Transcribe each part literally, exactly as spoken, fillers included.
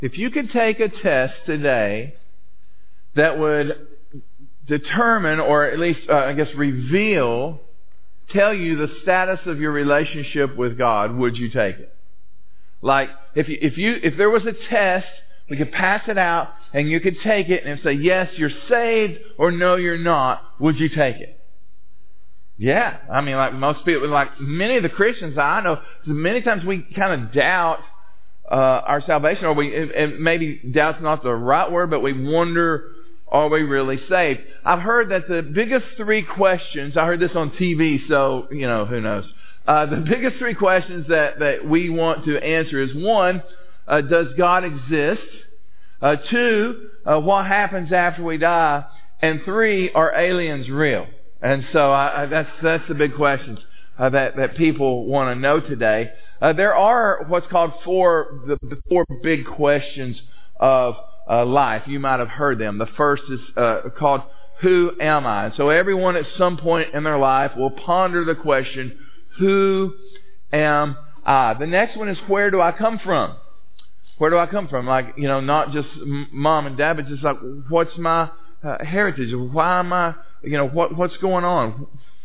If you could take a test today that would determine, or at least, uh, I guess, reveal, tell you the status of your relationship with God, would you take it? Like, if you, if you, if there was a test, we could pass it out, and you could take it and say, yes, you're saved, or no, you're not, would you take it? Yeah. I mean, like most people, like many of the Christians I know, many times we kind of doubt uh, our salvation, or we, and maybe doubt's not the right word, but we wonder, are we really saved? I've heard that the biggest three questions, I heard this on T V, so, you know, who knows. Uh, the biggest three questions that, that we want to answer is, one, uh, does God exist? Uh, two, uh, what happens after we die? And three, are aliens real? And so I, I, that's that's the big questions uh, that, that people want to know today. Uh, there are what's called four, the, the four big questions of uh, life. You might have heard them. The first is uh, called, who am I? And so everyone at some point in their life will ponder the question, who am I? The next one is, where do I come from? Where do I come from? Like, you know, not just mom and dad, but just like, what's my uh, heritage? Why am I, you know, what what's going on?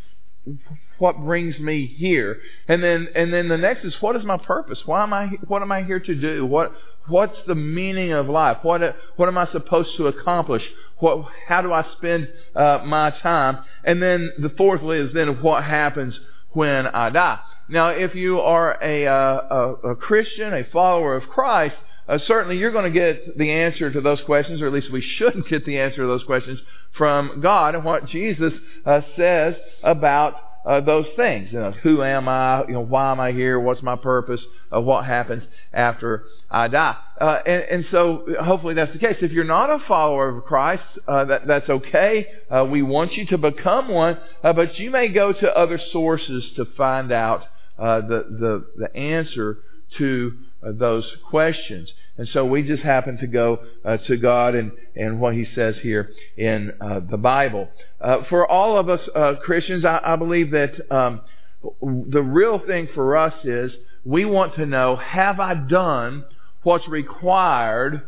What brings me here? And then and then the next is, what is my purpose? Why am I? What am I here to do? What what's the meaning of life? What what am I supposed to accomplish? What how do I spend uh, my time? And then the fourth is then, what happens when I die? Now, if you are a, a, a Christian, a follower of Christ, uh, certainly you're going to get the answer to those questions, or at least we should get the answer to those questions from God and what Jesus uh, says about uh, those things. You know, who am I? You know, why am I here? What's my purpose? Uh, what happens after I die? Uh, and, and so hopefully that's the case. If you're not a follower of Christ, uh, that, that's okay. Uh, we want you to become one, uh, but you may go to other sources to find out Uh, the, the, the answer to uh, those questions. And so we just happen to go uh, to God and, and what He says here in uh, the Bible. Uh, for all of us uh, Christians, I, I believe that um, the real thing for us is, we want to know, have I done what's required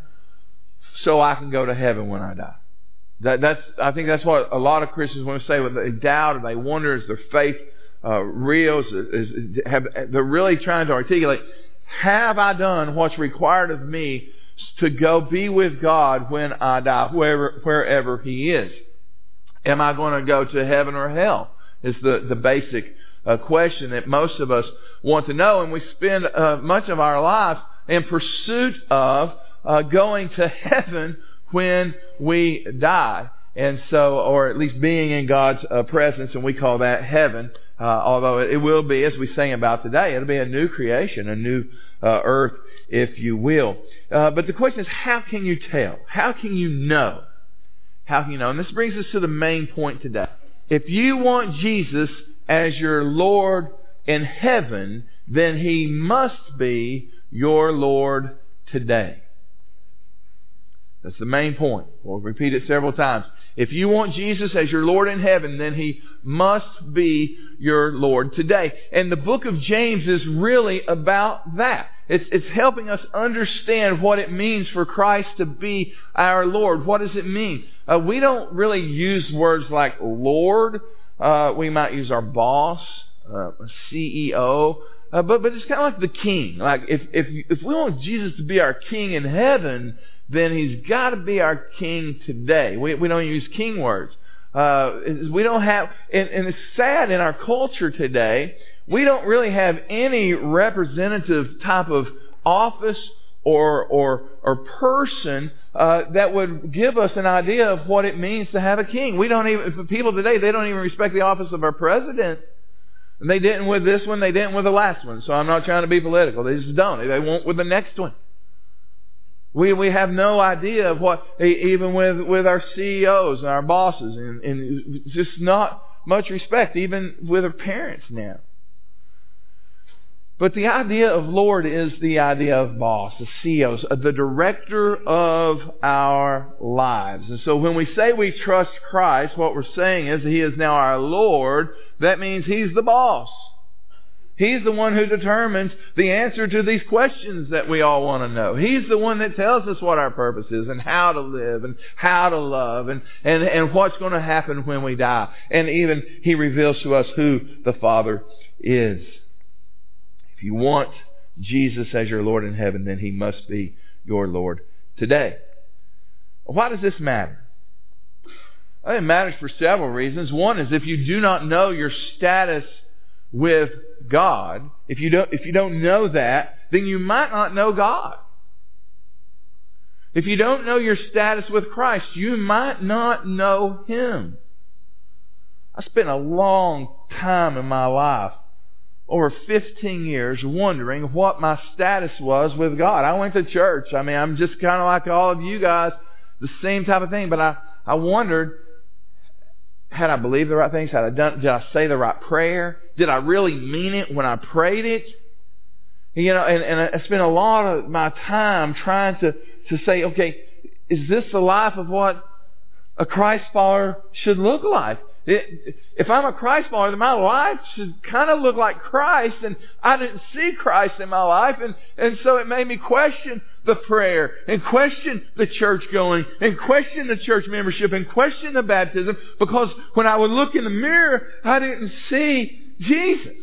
so I can go to heaven when I die? That, that's, I think that's what a lot of Christians want to say when they doubt or they wonder, is their faith Uh, real, is, is, have, they're really trying to articulate, have I done what's required of me to go be with God when I die, wherever, wherever He is? Am I going to go to heaven or hell? Is the, the basic uh, question that most of us want to know. And we spend uh, much of our lives in pursuit of uh, going to heaven when we die. And so, or at least being in God's uh, presence, and we call that heaven. Uh, although it will be, as we sang about today, it'll be a new creation, a new uh, earth, if you will. Uh, but the question is, how can you tell? How can you know? How can you know? And this brings us to the main point today. If you want Jesus as your Lord in heaven, then He must be your Lord today. That's the main point. We'll repeat it several times. If you want Jesus as your Lord in heaven, then He must be your Lord today. And the book of James is really about that. It's, it's helping us understand what it means for Christ to be our Lord. What does it mean? Uh, we don't really use words like Lord. Uh, we might use our boss, uh, C E O. Uh, but, but it's kind of like the king. Like if, if, if we want Jesus to be our king in heaven, then He's got to be our king today. We, we don't use king words. Uh, we don't have, and, and it's sad in our culture today, we don't really have any representative type of office or, or, or person, uh, that would give us an idea of what it means to have a king. We don't even, for people today, they don't even respect the office of our president. And they didn't with this one, they didn't with the last one. So I'm not trying to be political. They just don't. They won't with the next one. We we have no idea of what, even with, with our C E Os and our bosses, and, and just not much respect, even with our parents now. But the idea of Lord is the idea of boss, the C E Os, the director of our lives. And so when we say we trust Christ, what we're saying is He is now our Lord. That means He's the boss. He's the one who determines the answer to these questions that we all want to know. He's the one that tells us what our purpose is and how to live and how to love and, and, and what's going to happen when we die. And even He reveals to us who the Father is. If you want Jesus as your Lord in heaven, then He must be your Lord today. Why does this matter? I think it matters for several reasons. One is if you do not know your status with God, if you don't, if you don't know that, then you might not know God. If you don't know your status with Christ, you might not know Him. I spent a long time in my life, over fifteen years, wondering what my status was with God. I went to church. I mean, I'm just kind of like all of you guys, the same type of thing. But I, I wondered, had I believed the right things? Had I done, did I say the right prayer? Did I really mean it when I prayed it? You know, and, and I spent a lot of my time trying to, to say, okay, is this the life of what a Christ follower should look like? It, if I'm a Christ follower, then my life should kind of look like Christ, and I didn't see Christ in my life, and, and so it made me question the prayer, and question the church going, and question the church membership, and question the baptism, because when I would look in the mirror, I didn't see Jesus.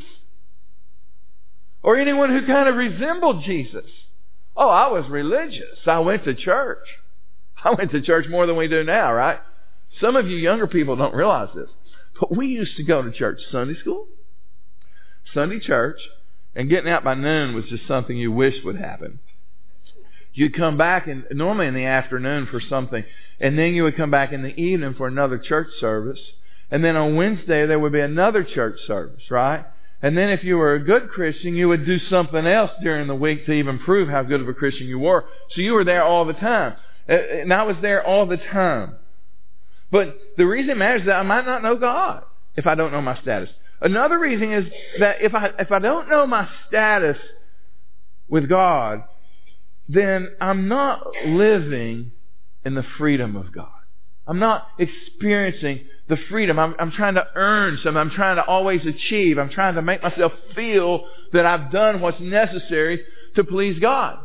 Or anyone who kind of resembled Jesus. Oh, I was religious. I went to church. I went to church more than we do now, right? Some of you younger people don't realize this. But we used to go to church Sunday school, Sunday church, and getting out by noon was just something you wished would happen. You'd come back in, normally in the afternoon for something, and then you would come back in the evening for another church service. And then on Wednesday there would be another church service, right? And then if you were a good Christian, you would do something else during the week to even prove how good of a Christian you were. So you were there all the time. And I was there all the time. But the reason it matters is that I might not know God if I don't know my status. Another reason is that if I, if I don't know my status with God, then I'm not living in the freedom of God. I'm not experiencing the freedom. I'm, I'm trying to earn something. I'm trying to always achieve. I'm trying to make myself feel that I've done what's necessary to please God.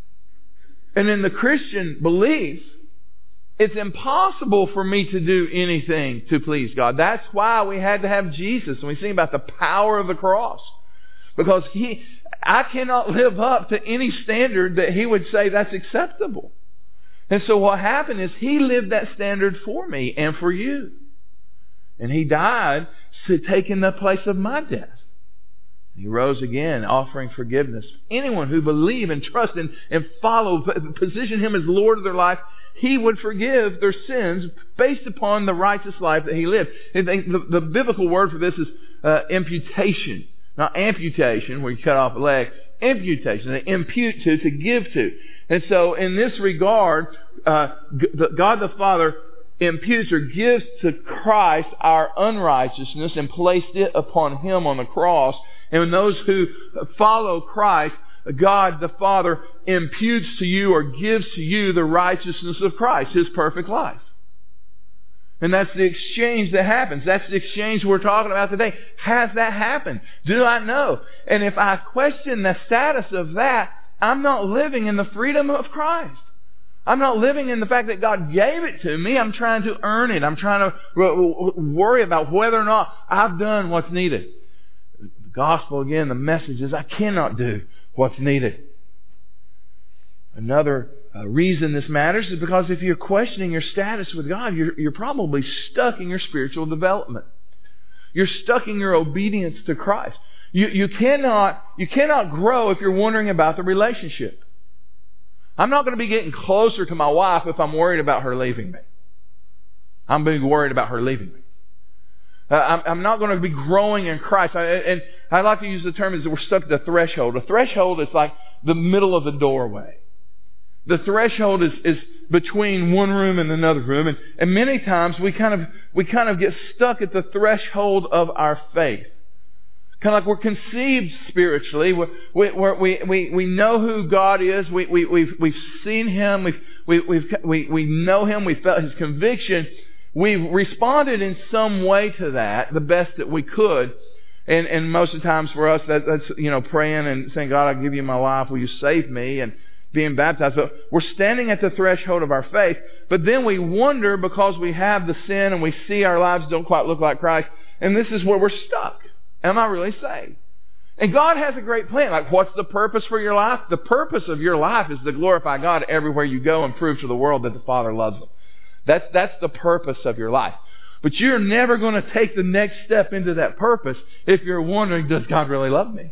And in the Christian belief, it's impossible for me to do anything to please God. That's why we had to have Jesus. And we sing about the power of the cross. Because He, I cannot live up to any standard that He would say that's acceptable. And so what happened is He lived that standard for me and for you. And He died to take in the place of my death. He rose again, offering forgiveness. Anyone who believe and trust and, and follow, position Him as Lord of their life, He would forgive their sins based upon the righteous life that He lived. And the, the biblical word for this is uh, imputation. Not amputation, where you cut off a leg. Imputation. They impute to, to give to. And so in this regard, uh, God the Father imputes or gives to Christ our unrighteousness and placed it upon Him on the cross. And those who follow Christ, God the Father imputes to you or gives to you the righteousness of Christ, His perfect life. And that's the exchange that happens. That's the exchange we're talking about today. Has that happened? Do I know? And if I question the status of that, I'm not living in the freedom of Christ. I'm not living in the fact that God gave it to me. I'm trying to earn it. I'm trying to worry about whether or not I've done what's needed. The gospel, again, the message is I cannot do what's needed. Another uh, reason this matters is because if you're questioning your status with God, you're, you're probably stuck in your spiritual development. You're stuck in your obedience to Christ. You, you cannot, you cannot grow if you're wondering about the relationship. I'm not going to be getting closer to my wife if I'm worried about her leaving me. I'm being worried about her leaving me. Uh, I'm, I'm not going to be growing in Christ. I, and I like to use the term is that we're stuck at the threshold. A threshold is like the middle of the doorway. The threshold is, is between one room and another room. And, and many times we kind of, we kind of get stuck at the threshold of our faith. Kind of like we're conceived spiritually. We we we we know who God is. We we we've we've seen Him. We've we we've we we know Him. We felt His conviction. We've responded in some way to that, the best that we could. And, and most of the times for us, that, that's, you know, praying and saying, God, I give you my life. Will you save me? And being baptized. But we're standing at the threshold of our faith. But then we wonder, because we have the sin and we see our lives don't quite look like Christ, and this is where we're stuck. Am I really saved? And God has a great plan. Like, what's the purpose for your life? The purpose of your life is to glorify God everywhere you go and prove to the world that the Father loves them. That's, that's the purpose of your life. But you're never going to take the next step into that purpose if you're wondering, does God really love me?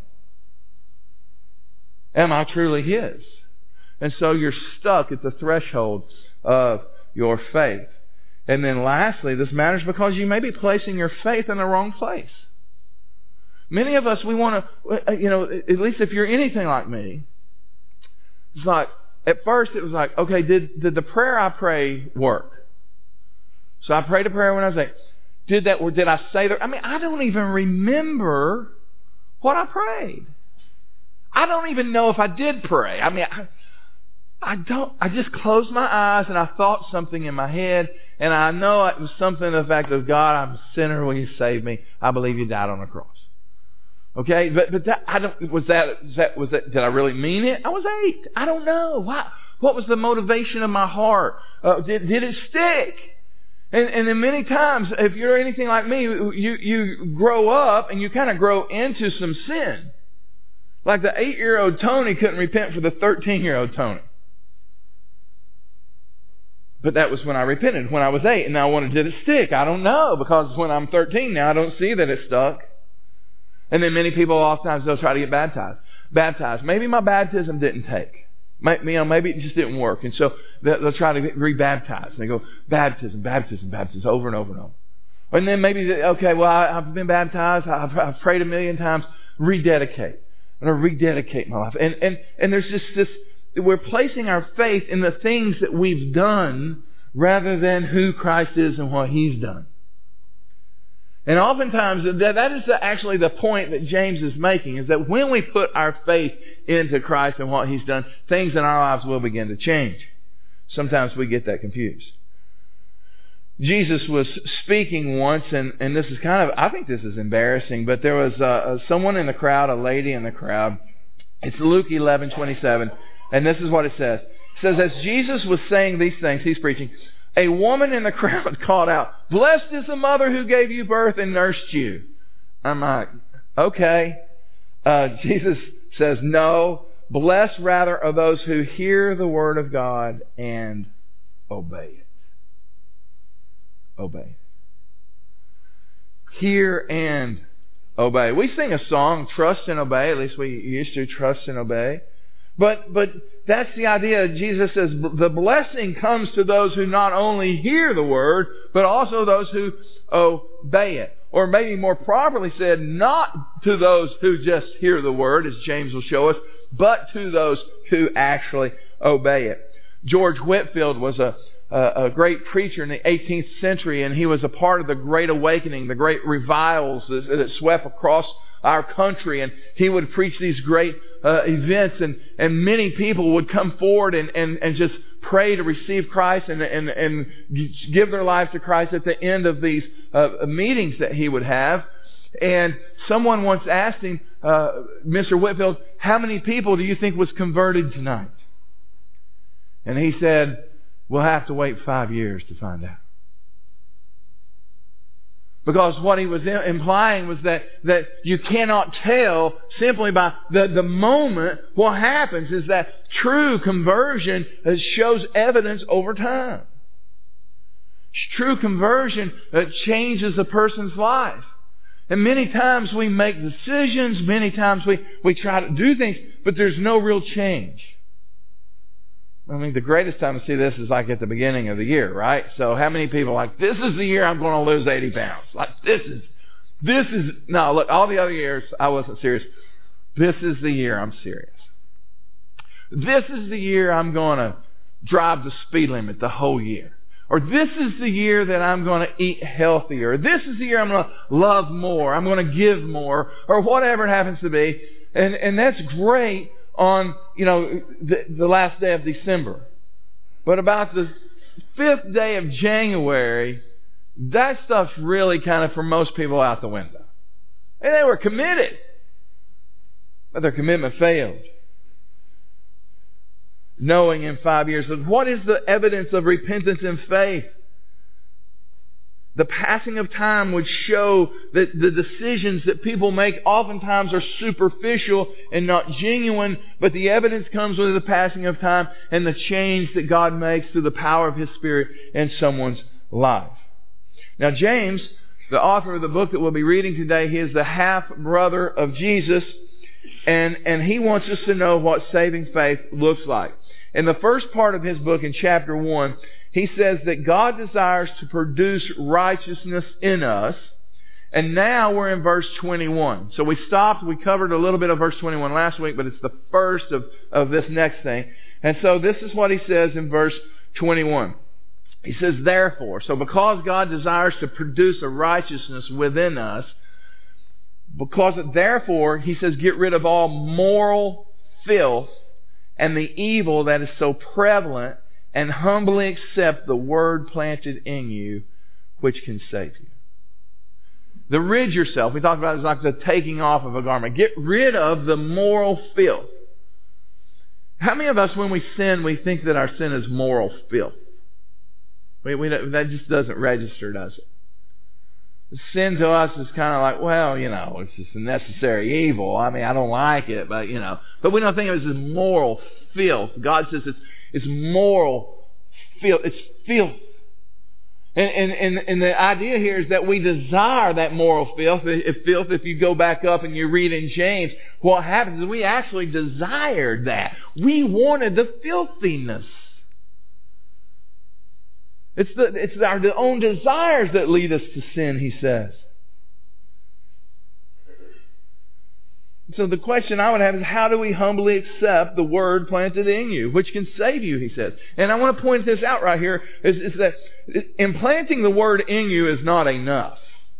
Am I truly His? And so you're stuck at the threshold of your faith. And then lastly, this matters because you may be placing your faith in the wrong place. Many of us, we want to, you know, at least if you're anything like me, it's like, at first it was like, okay, did, did the prayer I pray work? So I prayed a prayer when I was eight. Did that, or did I say that? I mean, I don't even remember what I prayed. I don't even know if I did pray. I mean, I, I don't, I just closed my eyes and I thought something in my head, and I know it was something to the fact of, God, I'm a sinner, will you save me? I believe you died on the cross. Okay, but but that I don't was that was that was that did I really mean it? I was eight. I don't know. Why? What was the motivation of my heart? Uh, did did it stick? And and then many times, if you're anything like me, you you grow up and you kind of grow into some sin. Like the eight-year-old Tony couldn't repent for the thirteen-year-old Tony. But that was when I repented, when I was eight. And now I wonder, did it stick? I don't know, because when I'm thirteen now, I don't see that it stuck. And then many people, oftentimes, they'll try to get baptized. Baptized. Maybe my baptism didn't take. Maybe, you know, maybe it just didn't work. And so they'll try to get rebaptized. And they go, baptism, baptism, baptism, over and over and over. And then maybe, they, okay, well, I, I've been baptized. I've, I've prayed a million times. Rededicate. I'm going to rededicate my life. And, and, and there's just this, we're placing our faith in the things that we've done rather than who Christ is and what He's done. And oftentimes, that is actually the point that James is making, is that when we put our faith into Christ and what He's done, things in our lives will begin to change. Sometimes we get that confused. Jesus was speaking once, and, and this is kind of, I think this is embarrassing, but there was uh, someone in the crowd, a lady in the crowd. It's Luke eleven twenty-seven, and this is what it says. It says, as Jesus was saying these things, He's preaching, a woman in the crowd called out, blessed is the mother who gave you birth and nursed you. I'm like, okay. Uh, Jesus says, no. Blessed rather are those who hear the word of God and obey it. Obey. Hear and obey. We sing a song, trust and obey. At least we used to, trust and obey. But, but that's the idea. Jesus says the blessing comes to those who not only hear the word, but also those who obey it. Or maybe more properly said, not to those who just hear the word, as James will show us, but to those who actually obey it. George Whitefield was a, a, a great preacher in the eighteenth century, and he was a part of the Great Awakening, the great revivals that, that swept across our country, and he would preach these great uh, events, and, and many people would come forward and, and, and just pray to receive Christ and, and, and give their lives to Christ at the end of these uh, meetings that he would have. And someone once asked him, uh, Mister Whitefield, how many people do you think was converted tonight? And he said, we'll have to wait five years to find out. Because what he was implying was that, that you cannot tell simply by the, the moment. What happens is that true conversion shows evidence over time. True conversion changes a person's life. And many times we make decisions, many times we, we try to do things, but there's no real change. I mean, the greatest time to see this is like at the beginning of the year, right? So how many people are like, this is the year I'm going to lose eighty pounds. Like, this is, this is, no, look, all the other years I wasn't serious. This is the year I'm serious. This is the year I'm going to drive the speed limit the whole year. Or this is the year that I'm going to eat healthier. Or this is the year I'm going to love more. I'm going to give more. Or whatever it happens to be. And, and that's great on, you know, the, the last day of December. But about the fifth day of January, that stuff's really kind of, for most people, out the window. And they were committed. But their commitment failed. Knowing in five years. But what is the evidence of repentance and faith? The passing of time would show that the decisions that people make oftentimes are superficial and not genuine, but the evidence comes with the passing of time and the change that God makes through the power of His Spirit in someone's life. Now James, the author of the book that we'll be reading today, he is the half-brother of Jesus, and, and he wants us to know what saving faith looks like. In the first part of his book, in chapter one, he says that God desires to produce righteousness in us. And now we're in verse twenty-one. So we stopped, we covered a little bit of verse twenty-one last week, but it's the first of, of this next thing. And so this is what he says in verse twenty-one. He says, therefore, so because God desires to produce a righteousness within us, because therefore, he says, get rid of all moral filth and the evil that is so prevalent, and humbly accept the word planted in you, which can save you. The rid yourself, we talked about it as like the taking off of a garment. Get rid of the moral filth. How many of us, when we sin, we think that our sin is moral filth? We, we, that just doesn't register, does it? Sin to us is kind of like, well, you know, it's just a necessary evil. I mean, I don't like it, but, you know. But we don't think of it as moral filth. God says it's It's moral filth. It's filth. And, and, and, and the idea here is that we desire that moral filth. If filth, if you go back up and you read in James, what happens is we actually desired that. We wanted the filthiness. It's the, it's our own desires that lead us to sin, he says. So the question I would have is, how do we humbly accept the word planted in you, which can save you, he says. And I want to point this out right here, is, is that implanting the word in you is not enough.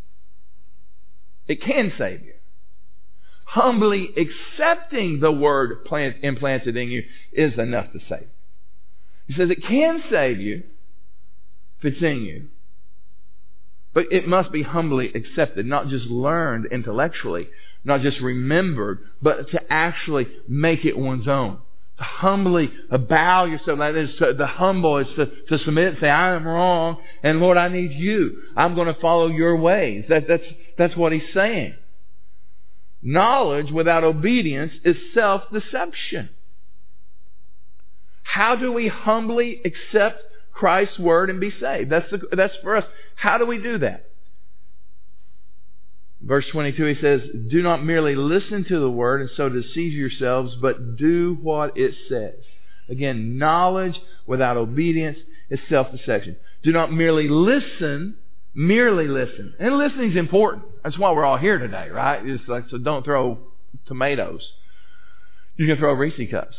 It can save you. Humbly accepting the word plant, implanted in you is enough to save you. He says it can save you if it's in you. But it must be humbly accepted, not just learned intellectually, not just remembered, but to actually make it one's own. To humbly bow yourself. That is to, the humble is to, to submit and say, I am wrong, and Lord, I need you. I'm going to follow your ways. That, that's, that's what he's saying. Knowledge without obedience is self-deception. How do we humbly accept Christ's word and be saved? That's, the, that's for us. How do we do that? Verse twenty-two, he says, do not merely listen to the word and so deceive yourselves, but do what it says. Again, knowledge without obedience is self-deception. Do not merely listen, merely listen. And listening is important. That's why we're all here today, right? It's like, so don't throw tomatoes. You can throw Reese cups.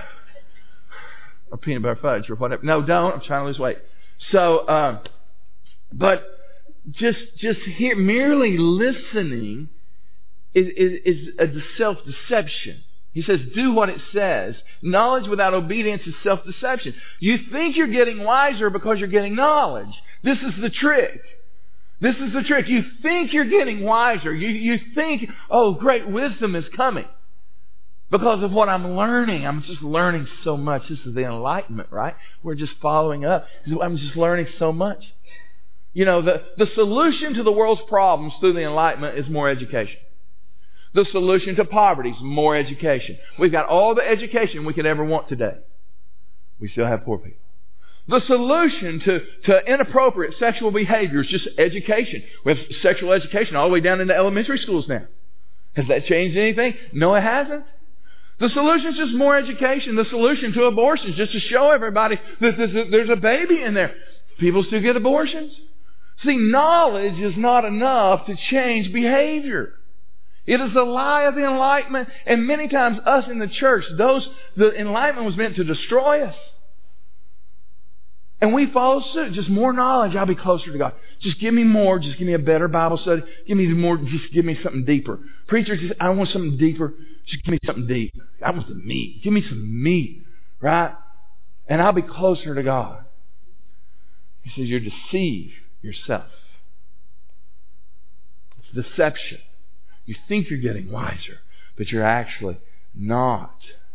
Or peanut butter fudge or whatever. No, don't. I'm trying to lose weight. So, uh, but just just here, merely listening is, is, is a self-deception. He says, do what it says. Knowledge without obedience is self-deception. You think you're getting wiser because you're getting knowledge. This is the trick. This is the trick. You think you're getting wiser. You, you think, oh, great wisdom is coming. Because of what I'm learning. I'm just learning so much. This is the enlightenment, right? We're just following up. I'm just learning so much. You know, the, the solution to the world's problems through the enlightenment is more education. The solution to poverty is more education. We've got all the education we could ever want today. We still have poor people. The solution to, to inappropriate sexual behavior is just education. We have sexual education all the way down into elementary schools now. Has that changed anything? No, it hasn't. The solution is just more education. The solution to abortion is just to show everybody that there's a baby in there. People still get abortions. See, knowledge is not enough to change behavior. It is a lie of the Enlightenment. And many times us in the church, those the Enlightenment was meant to destroy us. And we follow suit. Just more knowledge, I'll be closer to God. Just give me more. Just give me a better Bible study. Give me more. Just give me something deeper. Preacher, just, I want something deeper. Just give me something deep. I want some meat. Give me some meat. Right? And I'll be closer to God. He says, you deceive yourself. It's deception. You think you're getting wiser, but you're actually not.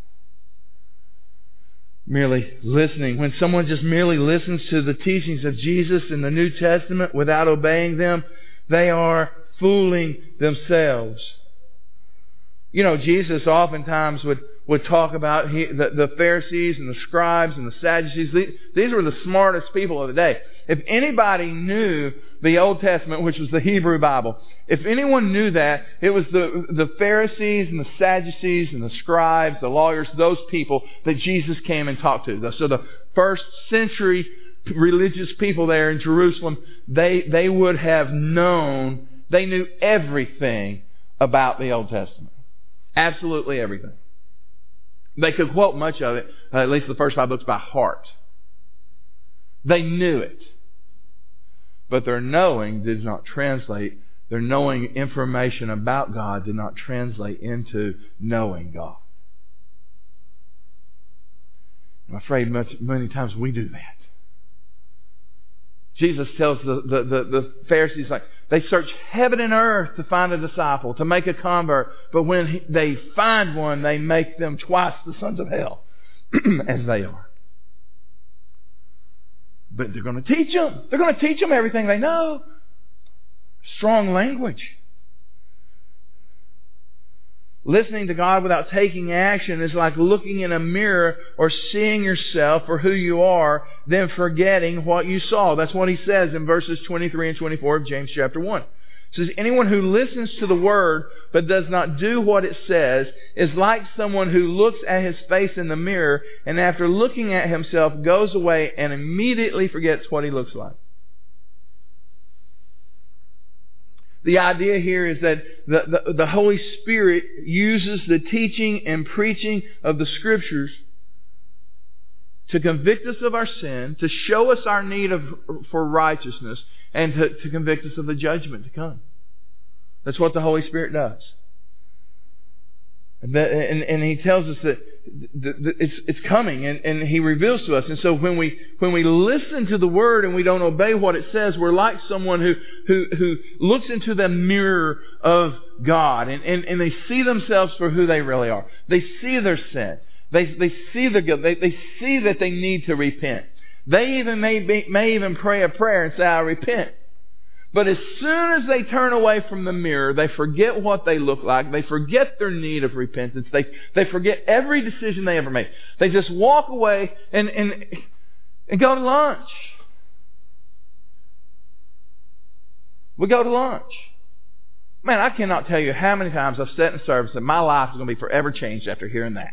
Merely listening. When someone just merely listens to the teachings of Jesus in the New Testament without obeying them, they are fooling themselves. You know, Jesus oftentimes would, would talk about he, the, the Pharisees and the scribes and the Sadducees. These were the smartest people of the day. If anybody knew the Old Testament, which was the Hebrew Bible, if anyone knew that, it was the, the Pharisees and the Sadducees and the scribes, the lawyers, those people that Jesus came and talked to. So the first century religious people there in Jerusalem, they, they would have known, they knew everything about the Old Testament. Absolutely everything. They could quote much of it, uh, at least the first five books, by heart. They knew it. But their knowing did not translate. Their knowing information about God did not translate into knowing God. I'm afraid much, many times we do that. Jesus tells the, the, the, the Pharisees, like, they search heaven and earth to find a disciple, to make a convert. But when he, they find one, they make them twice the sons of hell as they are. But they're going to teach them. They're going to teach them everything they know. Strong language. Listening to God without taking action is like looking in a mirror or seeing yourself for who you are, then forgetting what you saw. That's what he says in verses twenty-three and twenty-four of James chapter one. It says, anyone who listens to the word but does not do what it says is like someone who looks at his face in the mirror and after looking at himself goes away and immediately forgets what he looks like. The idea here is that the, the, the Holy Spirit uses the teaching and preaching of the Scriptures to convict us of our sin, to show us our need of, for righteousness, and to, to convict us of the judgment to come. That's what the Holy Spirit does. And, that, and, and He tells us that, that, that it's, it's coming, and, and He reveals to us. And so when we when we listen to the Word and we don't obey what it says, we're like someone who who, who looks into the mirror of God, and, and, and they see themselves for who they really are. They see their sin. They they see the guilt. They they see that they need to repent. They even may be, may even pray a prayer and say, "I repent." But as soon as they turn away from the mirror, they forget what they look like. They forget their need of repentance. They they forget every decision they ever made. They just walk away and and and go to lunch. We go to lunch. Man, I cannot tell you how many times I've sat in service that my life is going to be forever changed after hearing that.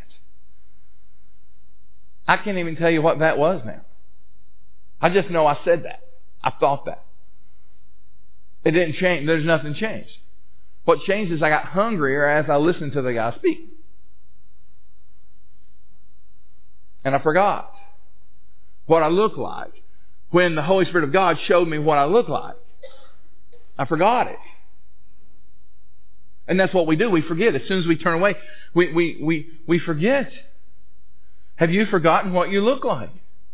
I can't even tell you what that was now. I just know I said that. I thought that. It didn't change. There's nothing changed. What changed is I got hungrier as I listened to the guy speak. And I forgot what I look like when the Holy Spirit of God showed me what I look like. I forgot it. And that's what we do. We forget. As soon as we turn away, we, we, we, we forget. Have you forgotten what you look like?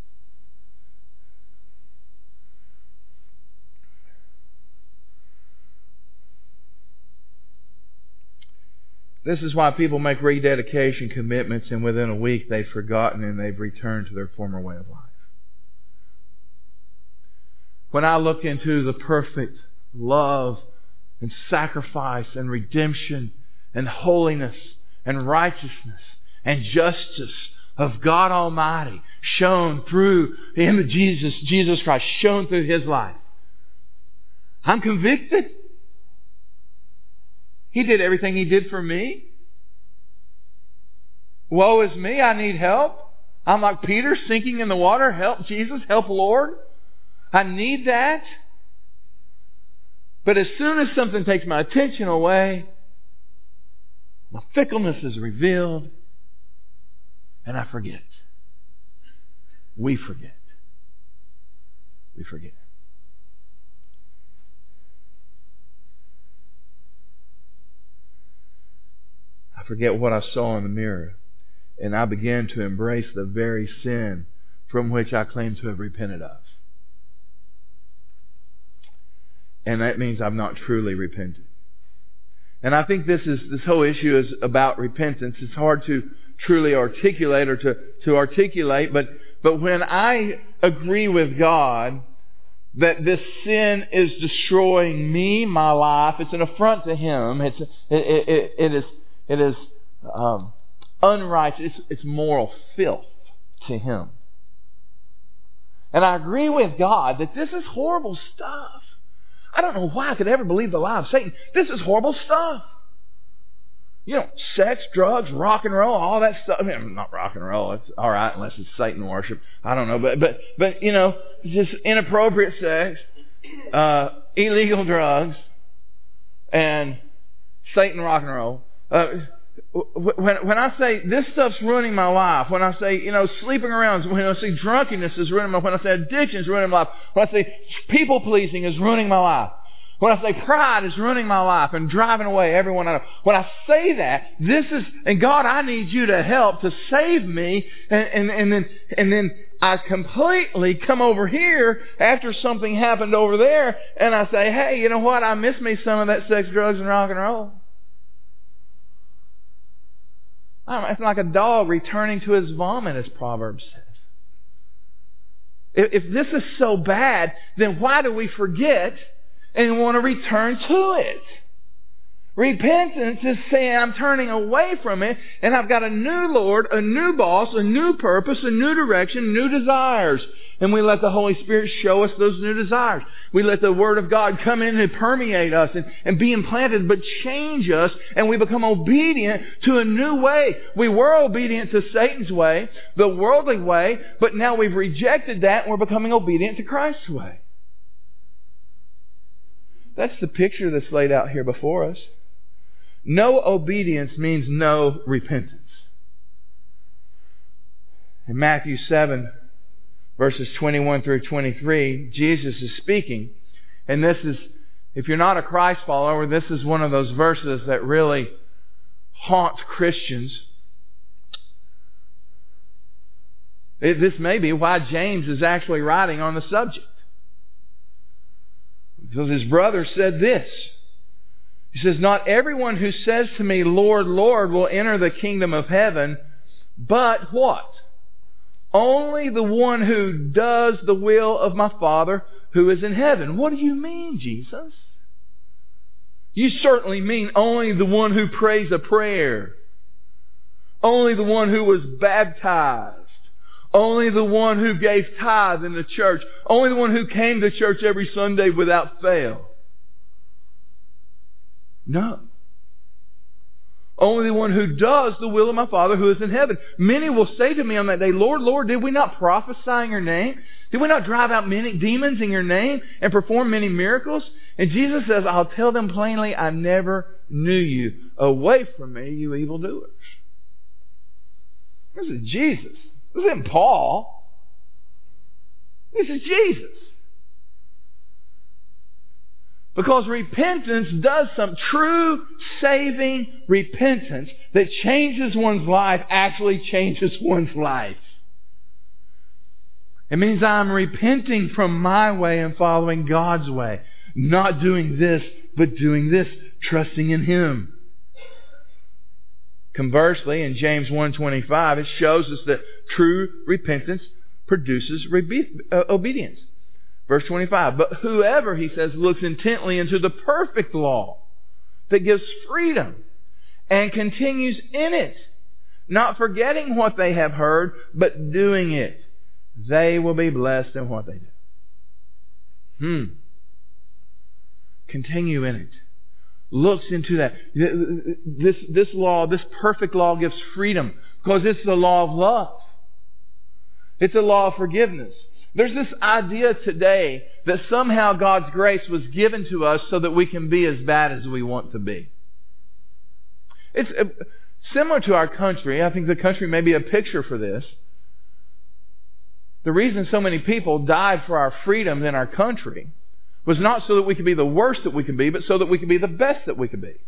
This is why people make rededication commitments and within a week they've forgotten and they've returned to their former way of life. When I look into the perfect love and sacrifice and redemption and holiness and righteousness and justice of God Almighty shown through the image of Jesus, Jesus Christ, shown through His life, I'm convicted. He did everything He did for me. Woe is me, I need help. I'm like Peter sinking in the water. Help Jesus, help Lord. I need that. But as soon as something takes my attention away, my fickleness is revealed and I forget. We forget. We forget. I forget what I saw in the mirror, and I began to embrace the very sin from which I claim to have repented of. And that means I've not truly repented. And I think this is this whole issue is about repentance. It's hard to truly articulate or to, to articulate, but but when I agree with God that this sin is destroying me, my life, it's an affront to Him. It's it, it, it is it is um, unrighteous. It's, it's moral filth to Him. And I agree with God that this is horrible stuff. I don't know why I could ever believe the lie of Satan. This is horrible stuff. You know, sex, drugs, rock and roll, all that stuff. I mean, not rock and roll. It's all right unless it's Satan worship. I don't know, but but but you know, just inappropriate sex, uh, illegal drugs, and Satan rock and roll. Uh, When, when I say this stuff's ruining my life, when I say, you know, sleeping around, when I say drunkenness is ruining my life, when I say addiction is ruining my life, when I say people pleasing is ruining my life, when I say pride is ruining my life and driving away everyone I know, when I say that, this is, and God, I need you to help to save me, and, and, and then, and then I completely come over here after something happened over there, and I say, hey, you know what, I miss me some of that sex, drugs, and rock and roll. It's like a dog returning to his vomit, as Proverbs says. If this is so bad, then why do we forget and want to return to it? Repentance is saying I'm turning away from it and I've got a new Lord, a new boss, a new purpose, a new direction, new desires. And we let the Holy Spirit show us those new desires. We let the Word of God come in and permeate us and, and be implanted, but change us, and we become obedient to a new way. We were obedient to Satan's way, the worldly way, but now we've rejected that and we're becoming obedient to Christ's way. That's the picture that's laid out here before us. No obedience means no repentance. In Matthew seven, verses twenty-one through twenty-three, Jesus is speaking. And this is, if you're not a Christ follower, this is one of those verses that really haunts Christians. It, this may be why James is actually writing on the subject. Because his brother said this. He says, not everyone who says to me, Lord, Lord, will enter the kingdom of heaven, but what? Only the one who does the will of my Father who is in heaven. What do you mean, Jesus? You certainly mean only the one who prays a prayer. Only the one who was baptized. Only the one who gave tithe in the church. Only the one who came to church every Sunday without fail. No. Only the one who does the will of my Father who is in heaven. Many will say to me on that day, Lord, Lord, did we not prophesy in your name? Did we not drive out many demons in your name and perform many miracles? And Jesus says, I'll tell them plainly, I never knew you. Away from me, you evildoers. This is Jesus. This isn't Paul. This is Jesus. Because repentance does some true saving repentance that changes one's life, actually changes one's life. It means I'm repenting from my way and following God's way. Not doing this, but doing this, trusting in Him. Conversely, in James one twenty-five, it shows us that true repentance produces rebe- uh, obedience. Verse twenty-five, but whoever, he says, looks intently into the perfect law that gives freedom and continues in it, not forgetting what they have heard, but doing it, they will be blessed in what they do. Hmm. Continue in it. Looks into that. This, this law, this perfect law gives freedom because it's the law of love. It's a law of forgiveness. There's this idea today that somehow God's grace was given to us so that we can be as bad as we want to be. It's similar to our country. I think the country may be a picture for this. The reason so many people died for our freedom in our country was not so that we could be the worst that we could be, but so that we could be the best that we could be.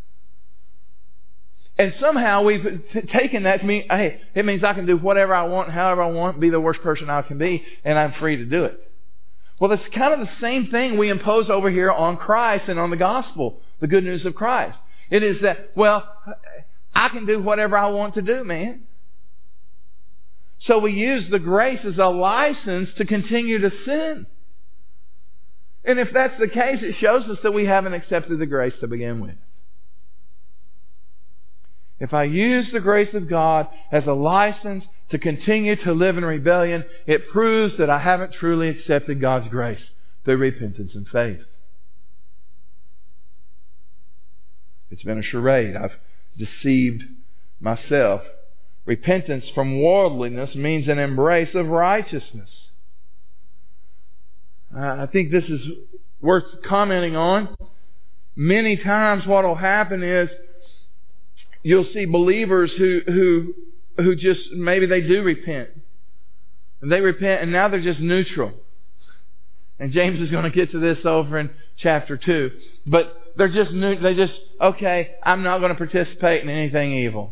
And somehow we've t- taken that to mean, hey, it means I can do whatever I want, however I want, be the worst person I can be, and I'm free to do it. Well, that's kind of the same thing we impose over here on Christ and on the gospel, the good news of Christ. It is that, well, I can do whatever I want to do, man. So we use the grace as a license to continue to sin. And if that's the case, it shows us that we haven't accepted the grace to begin with. If I use the grace of God as a license to continue to live in rebellion, it proves that I haven't truly accepted God's grace through repentance and faith. It's been a charade. I've deceived myself. Repentance from worldliness means an embrace of righteousness. Uh, I think this is worth commenting on. Many times what will happen is you'll see believers who who who just, maybe they do repent. And they repent and now they're just neutral. And James is going to get to this over in chapter two. But they're just new, they just, okay, I'm not going to participate in anything evil.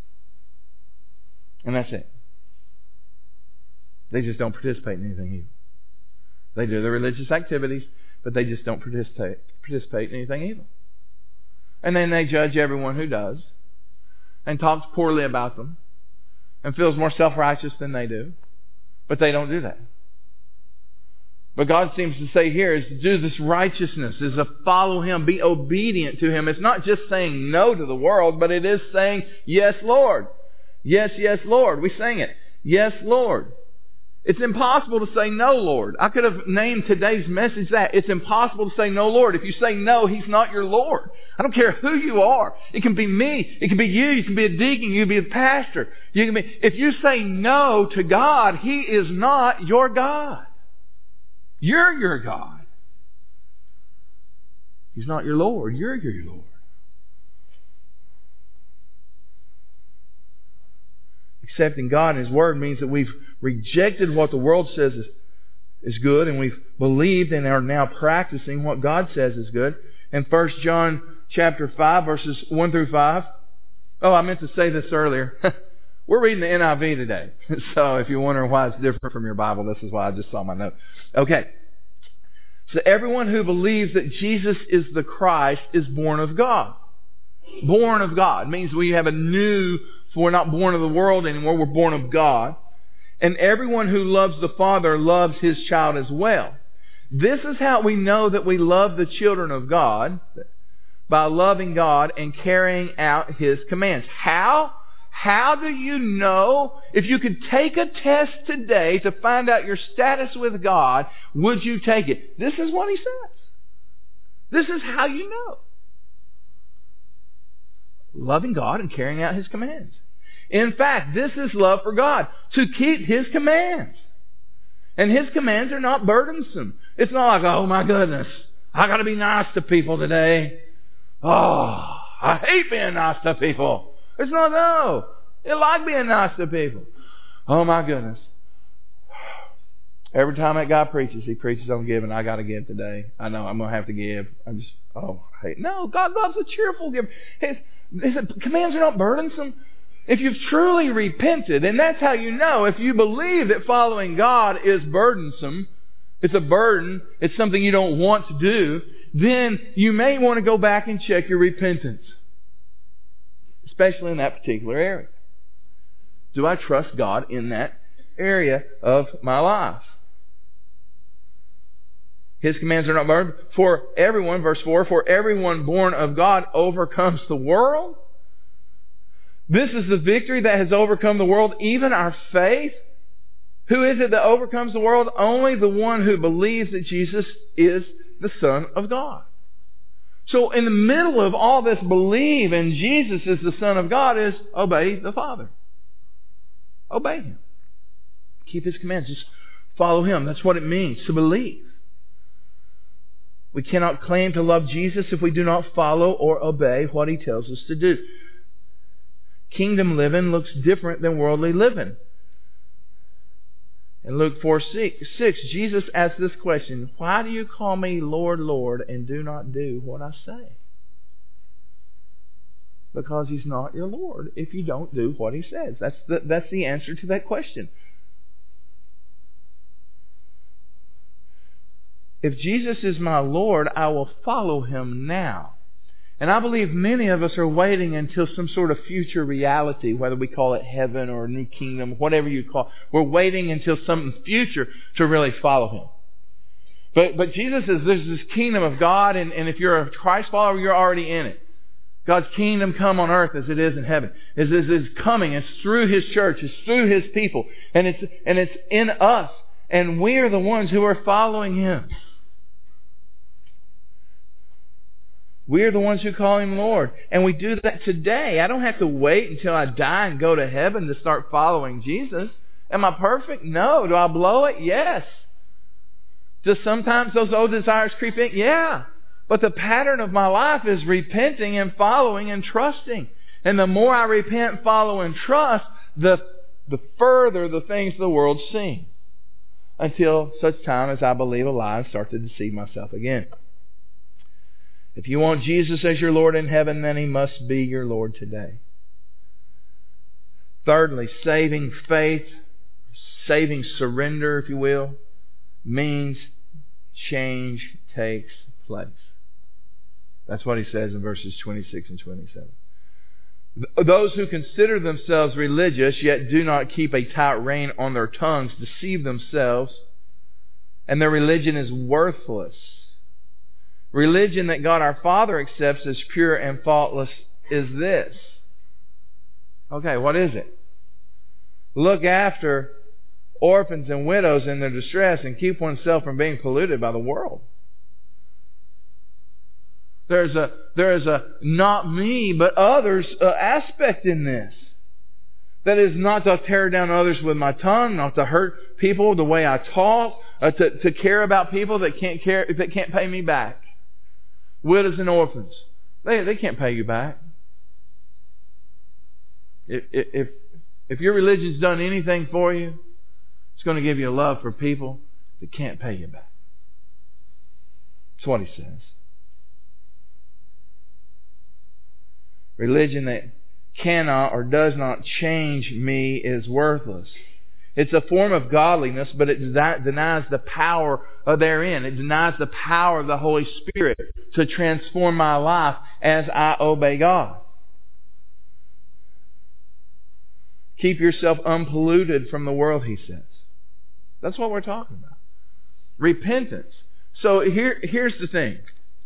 And that's it. They just don't participate in anything evil. They do their religious activities, but they just don't participate participate in anything evil. And then they judge everyone who does, and talks poorly about them, and feels more self-righteous than they do. But they don't do that. But God seems to say here is to do this righteousness, is to follow Him, be obedient to Him. It's not just saying no to the world, but it is saying, yes, Lord. Yes, yes, Lord. We sang it. Yes, Lord. It's impossible to say no, Lord. I could have named today's message that. It's impossible to say no, Lord. If you say no, He's not your Lord. I don't care who you are. It can be me. It can be you. You can be a deacon. You can be a pastor. You can be, if you say no to God, He is not your God. You're your God. He's not your Lord. You're your Lord. Accepting God and His Word means that we've rejected what the world says is, is good, and we've believed and are now practicing what God says is good. In First John chapter five, verses one through five. Oh, I meant to say this earlier. We're reading the N I V today. So if you're wondering why it's different from your Bible, this is why I just saw my note. Okay. So everyone who believes that Jesus is the Christ is born of God. Born of God means we have a new, we're not born of the world anymore, we're born of God. And everyone who loves the Father loves His child as well. This is how we know that we love the children of God, by loving God and carrying out His commands. How? How do you know? If you could take a test today to find out your status with God, would you take it? This is what He says. This is how you know. Loving God and carrying out His commands. In fact, this is love for God, to keep His commands. And His commands are not burdensome. It's not like, oh my goodness, I got to be nice to people today. Oh, I hate being nice to people. It's not, no. You like being nice to people. Oh my goodness. Every time that guy preaches, he preaches on giving. I got to give today. I know I'm going to have to give. I'm just, oh, I hate. No, God loves a cheerful giver. His, his commands are not burdensome. If you've truly repented, and that's how you know, if you believe that following God is burdensome, it's a burden, it's something you don't want to do, then you may want to go back and check your repentance. Especially in that particular area. Do I trust God in that area of my life? His commands are not burdened. For everyone, verse four, for everyone born of God overcomes the world. This is the victory that has overcome the world, even our faith. Who is it that overcomes the world? Only the one who believes that Jesus is the Son of God. So in the middle of all this believe in Jesus as the Son of God is obey the Father. Obey Him. Keep His commands. Just follow Him. That's what it means to believe. We cannot claim to love Jesus if we do not follow or obey what He tells us to do. Kingdom living looks different than worldly living. In Luke four six, Jesus asked this question, why do you call me Lord, Lord, and do not do what I say? Because He's not your Lord if you don't do what He says. That's the, that's the answer to that question. If Jesus is my Lord, I will follow Him now. And I believe many of us are waiting until some sort of future reality, whether we call it heaven or a new kingdom, whatever you call it. We're waiting until something future to really follow Him. But but Jesus says there's this kingdom of God, and, and if you're a Christ follower, you're already in it. God's kingdom come on earth as it is in heaven. It's, it's, it's coming. It's through His church. It's through His people. And it's and it's in us. And we are the ones who are following Him. We are the ones who call Him Lord. And we do that today. I don't have to wait until I die and go to heaven to start following Jesus. Am I perfect? No. Do I blow it? Yes. Do sometimes those old desires creep in? Yeah. But the pattern of my life is repenting and following and trusting. And the more I repent, follow, and trust, the, the further the things of the world seem. Until such time as I believe a lie and start to deceive myself again. If you want Jesus as your Lord in heaven, then He must be your Lord today. Thirdly, saving faith, saving surrender, if you will, means change takes place. That's what he says in verses twenty-six and twenty-seven. Those who consider themselves religious, yet do not keep a tight rein on their tongues, deceive themselves, and their religion is worthless. Religion that God our Father accepts as pure and faultless is this. Okay, what is it? Look after orphans and widows in their distress and keep oneself from being polluted by the world. There's a there is a not me but others uh, aspect in this. That is not to tear down others with my tongue, not to hurt people the way I talk, uh, to to care about people that can't care that can't pay me back. Widows and orphans, they they can't pay you back. If if if your religion's done anything for you, it's going to give you a love for people that can't pay you back. That's what he says. Religion that cannot or does not change me is worthless. It's a form of godliness, but it denies the power of therein. It denies the power of the Holy Spirit to transform my life as I obey God. Keep yourself unpolluted from the world, he says. That's what we're talking about. Repentance. So here, here's the thing.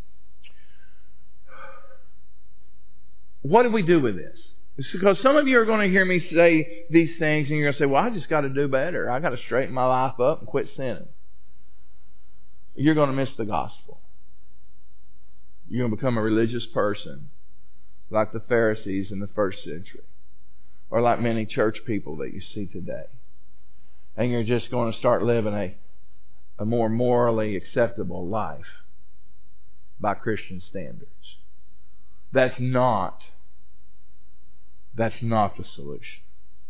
What do we do with this? It's because some of you are going to hear me say these things and you're going to say, well, I just got to do better. I got to straighten my life up and quit sinning. You're going to miss the gospel. You're going to become a religious person like the Pharisees in the first century, or like many church people that you see today. And you're just going to start living a, a more morally acceptable life by Christian standards. That's not That's not the solution.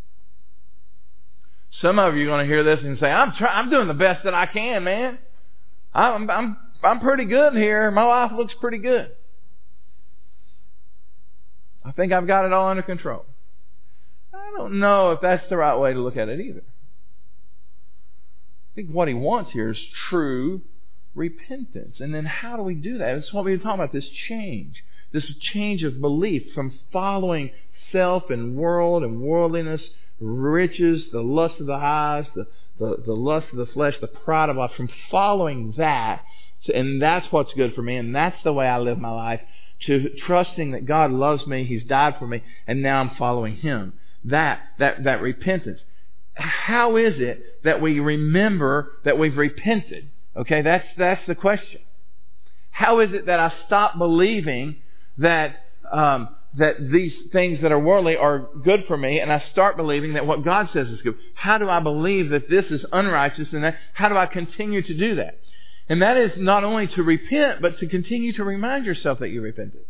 Some of you are going to hear this and say, I'm try- I'm doing the best that I can, man. I'm, I'm, I'm pretty good here. My life looks pretty good. I think I've got it all under control. I don't know if that's the right way to look at it either. I think what he wants here is true repentance. And then how do we do that? That's what we're talking about, this change. This change of belief from following self and world and worldliness, riches, the lust of the eyes, the, the, the lust of the flesh, the pride of life, from following that, and that's what's good for me, and that's the way I live my life, to trusting that God loves me, He's died for me, and now I'm following Him. That, that, that repentance. How is it that we remember that we've repented? Okay, that's, that's the question. How is it that I stop believing that, um, that these things that are worldly are good for me, and I start believing that what God says is good? How do I believe that this is unrighteous, and that, how do I continue to do that? And that is not only to repent, but to continue to remind yourself that you repented.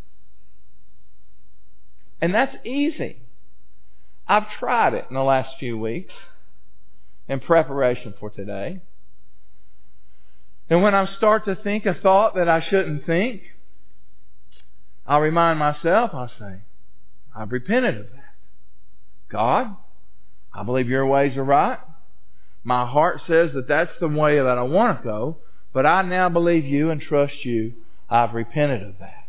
And that's easy. I've tried it in the last few weeks in preparation for today. And when I start to think a thought that I shouldn't think, I'll remind myself, I'll say, I've repented of that. God, I believe your ways are right. My heart says that that's the way that I want to go, but I now believe you and trust you. I've repented of that.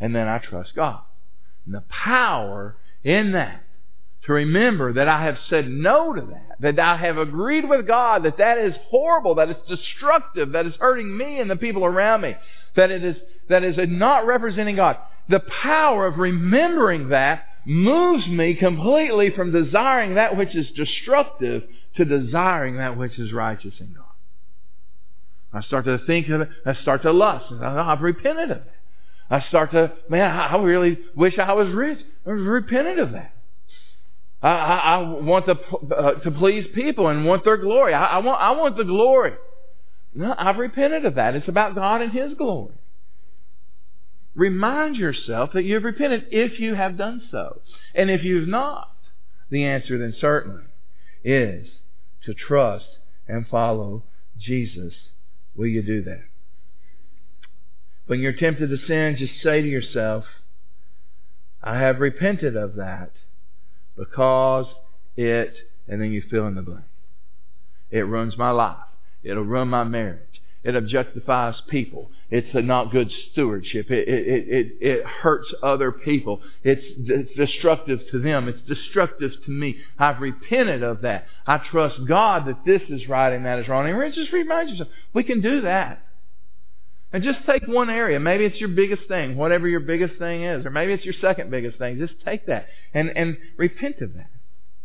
and then I trust God. And the power in that, to remember that I have said no to that, that I have agreed with God that that is horrible, that it's destructive, that it's hurting me and the people around me, that it is that is not representing God. The power of remembering that moves me completely from desiring that which is destructive to desiring that which is righteous in God. I start to think of it. I start to lust. And I've repented of that. I start to, man, I really wish I was rich. I've repented of that. I, I, I want to uh, to please people and want their glory. I, I want I want the glory. No, I've repented of that. It's about God and His glory. Remind yourself that you've repented if you have done so. And if you've not, the answer then certainly is to trust and follow Jesus. Will you do that? When you're tempted to sin, just say to yourself, I have repented of that because it, and then you fill in the blank. It ruins my life. It'll ruin my marriage. It objectifies people. It's a not good stewardship. It, it, it, it hurts other people. It's, it's destructive to them. It's destructive to me. I've repented of that. I trust God that this is right and that is wrong. And just remind yourself, we can do that. And just take one area. Maybe it's your biggest thing, whatever your biggest thing is. Or maybe it's your second biggest thing. Just take that and, and repent of that.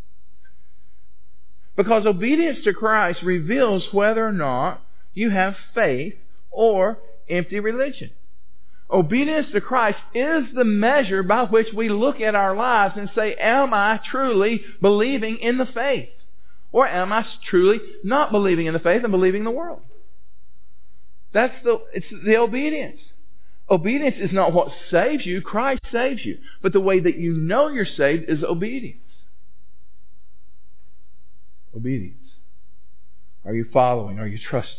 Because obedience to Christ reveals whether or not you have faith or empty religion. Obedience to Christ is the measure by which we look at our lives and say, am I truly believing in the faith? Or am I truly not believing in the faith and believing the world? That's the, it's the obedience. Obedience is not what saves you. Christ saves you. But the way that you know you're saved is obedience. Obedience. Are you following? Are you trusting?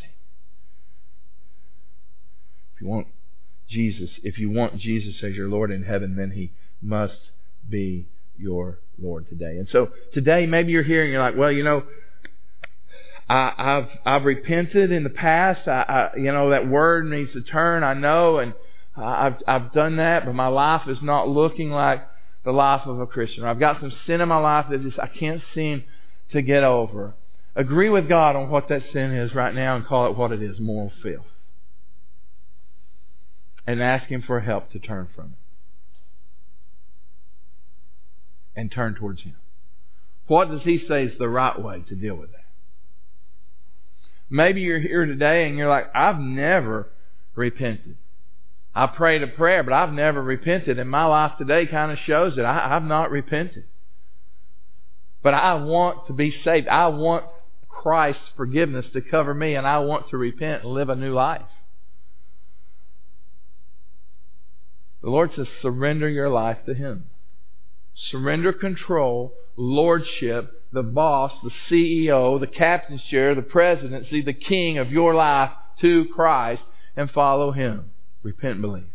If you want Jesus, if you want Jesus as your Lord in heaven, then He must be your Lord today. And so today, maybe you're here and you're like, well, you know, I, I've I've repented in the past. I, I you know that word needs to turn. I know, and I've I've done that, but my life is not looking like the life of a Christian. I've got some sin in my life that just I can't seem to get over. Agree with God on what that sin is right now and call it what it is: moral filth. And ask Him for help to turn from it. And turn towards Him. What does He say is the right way to deal with that? Maybe you're here today and you're like, I've never repented. I prayed a prayer, but I've never repented. And my life today kind of shows that I, I've not repented. But I want to be saved. I want Christ's forgiveness to cover me, and I want to repent and live a new life. The Lord says, surrender your life to Him. Surrender control, lordship, the boss, the C E O, the captain's chair, the presidency, the king of your life to Christ, and follow Him. Repent and believe.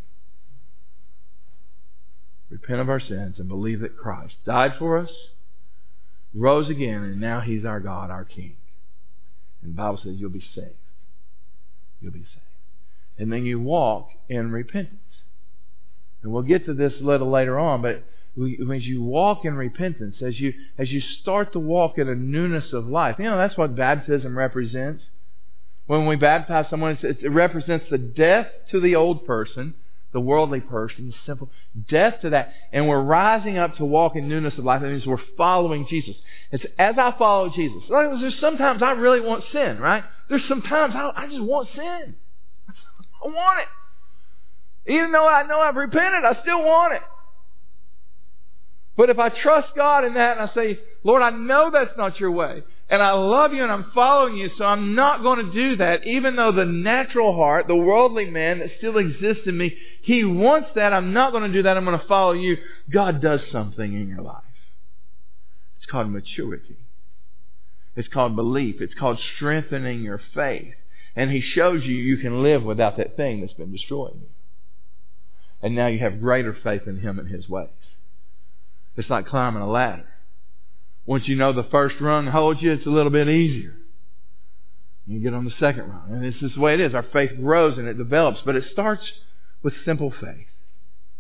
Repent of our sins and believe that Christ died for us, rose again, and now He's our God, our King. And the Bible says you'll be saved. You'll be saved. And then you walk in repentance. And we'll get to this a little later on, but as you walk in repentance, as you as you start to walk in a newness of life, you know, that's what baptism represents. When we baptize someone, it represents the death to the old person, the worldly person, the simple death to that. And we're rising up to walk in newness of life. That means we're following Jesus. It's as I follow Jesus. There's sometimes I really want sin, right? There's sometimes I, I just want sin. I want it. Even though I know I've repented, I still want it. But if I trust God in that and I say, Lord, I know that's not your way, and I love you and I'm following you, so I'm not going to do that, even though the natural heart, the worldly man that still exists in me, he wants that, I'm not going to do that, I'm going to follow you. God does something in your life. It's called maturity. It's called belief. It's called strengthening your faith. And He shows you you can live without that thing that's been destroying you. And now you have greater faith in Him and His ways. It's like climbing a ladder. Once you know the first rung holds you, it's a little bit easier. You get on the second rung. And this is the way it is. Our faith grows and it develops. But it starts with simple faith.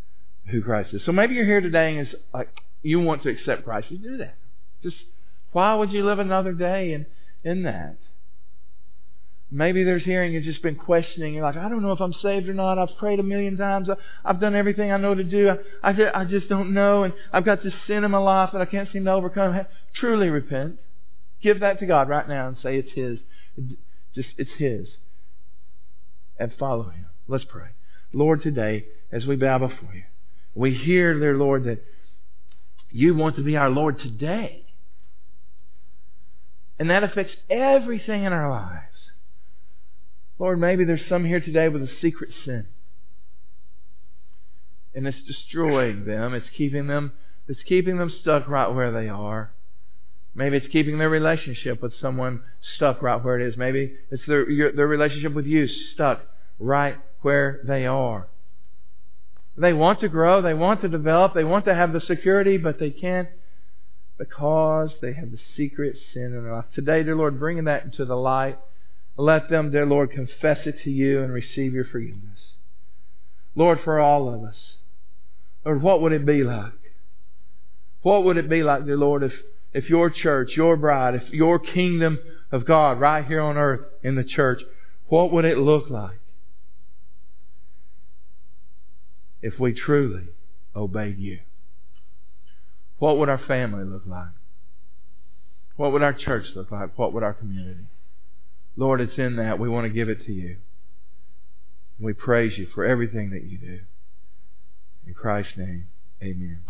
who Christ is. So maybe you're here today and it's like you want to accept Christ. You do that. Just why would you live another day in, in that? Maybe there's here and you've just been questioning. You're like, I don't know if I'm saved or not. I've prayed a million times. I've done everything I know to do. I, I, just, I just don't know. And I've got this sin in my life that I can't seem to overcome. Truly repent. Give that to God right now and say it's His. Just it's His. And follow Him. Let's pray. Lord, today, as we bow before You, we hear, dear Lord, that You want to be our Lord today. And that affects everything in our lives. Lord, maybe there's some here today with a secret sin. And it's destroying them. It's keeping them, it's keeping them stuck right where they are. Maybe it's keeping their relationship with someone stuck right where it is. Maybe it's their, your, their relationship with You stuck right where they are. They want to grow. They want to develop. They want to have the security, but they can't because they have the secret sin in their life. Today, dear Lord, bringing that into the light. Let them, dear Lord, confess it to You and receive Your forgiveness. Lord, for all of us, Lord, what would it be like? What would it be like, dear Lord, if, if Your church, Your bride, if Your kingdom of God right here on earth in the church, what would it look like if we truly obeyed You? What would our family look like? What would our church look like? What would our community? Lord, it's in that. We want to give it to You. We praise You for everything that You do. In Christ's name, amen.